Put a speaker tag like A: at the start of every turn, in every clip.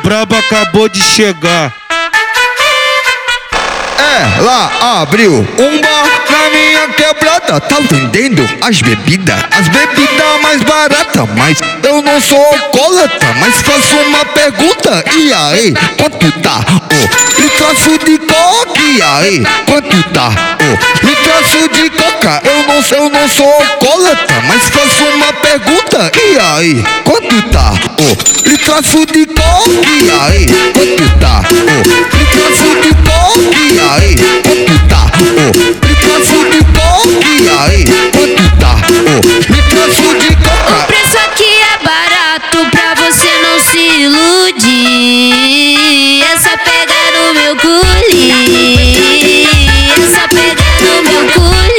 A: braba acabou de chegar.
B: Ela abriu um bar na minha quebrada, tá vendendo as bebidas mais baratas. Mas eu não sou alcoólatra, mas faço uma pergunta: e aí, quanto tá o litraço de coca? E aí, quanto tá o litraço de coca? Eu não sou alcoólatra, mas faço uma pergunta: e aí, quanto tá o litraço de coca? E aí, quanto tá o litraço de coca? E aí, quanto tá o litraço de coca? E aí, quanto tá o litraço de coca?
C: O preço aqui é barato pra você não se iludir. É só pegar no meu culi. É só pegar no meu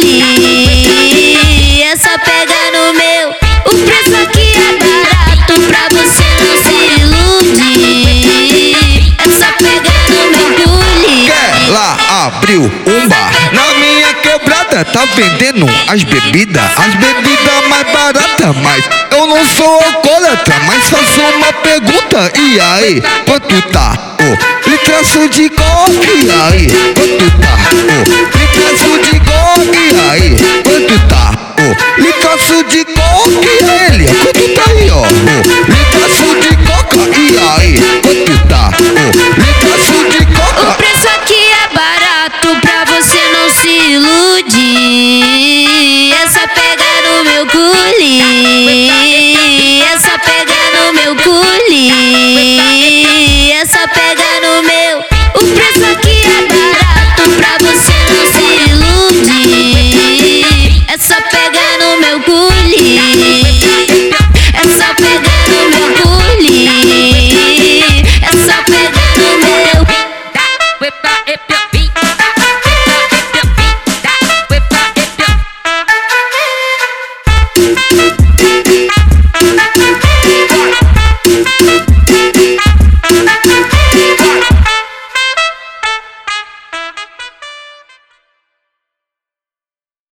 C: culi. É só pegar no meu. O preço aqui é barato pra você não se iludir. É só pegar no meu culi.
B: Ela abriu um bar na minha quebrada, tá vendendo as bebidas mais baratas. Mas eu não sou alcoólatra, mas faço uma pergunta: e aí, quanto tá o litraço de coca? E aí, quanto tá o litraço de coca? E aí, quanto tá o litraço de coca? E aí,